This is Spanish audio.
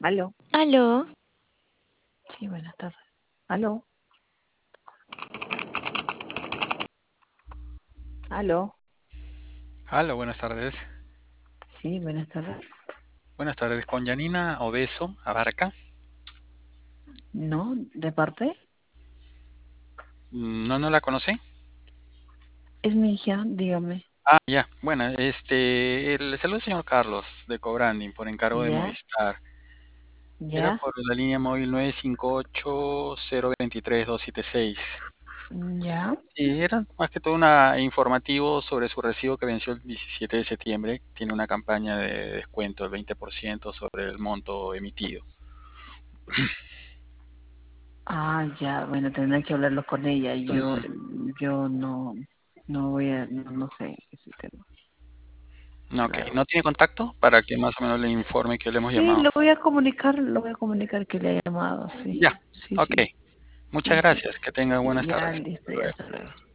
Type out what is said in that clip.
Aló. Aló, Sí, buenas tardes. Aló. Aló. Hola, buenas tardes. Sí, buenas tardes. Buenas tardes, con Janina Obeso Abarca. No, ¿de parte? ¿No la conocí? Es mi hija, dígame. Ah, ya. Bueno, le saludo al señor Carlos de Cobranding por encargo de ¿Ya? Movistar. Era ¿Ya? por la línea móvil 958-023-276. ¿Ya? Sí, era más que todo una informativo sobre su recibo que venció el 17 de septiembre. Tiene una campaña de descuento del 20% sobre el monto emitido. Ah, ya, bueno, tendré que hablarlo con ella. Yo, Mm, yo no voy a, no sé ese tema, ok, claro. ¿no tiene contacto para que más o menos le informe que le hemos Sí, llamado? lo voy a comunicar que le ha llamado, sí. Ya, Sí, ok. sí. Muchas Ok. gracias. Que tenga buenas Ya, tardes. listo, Hasta ya, luego. hasta luego.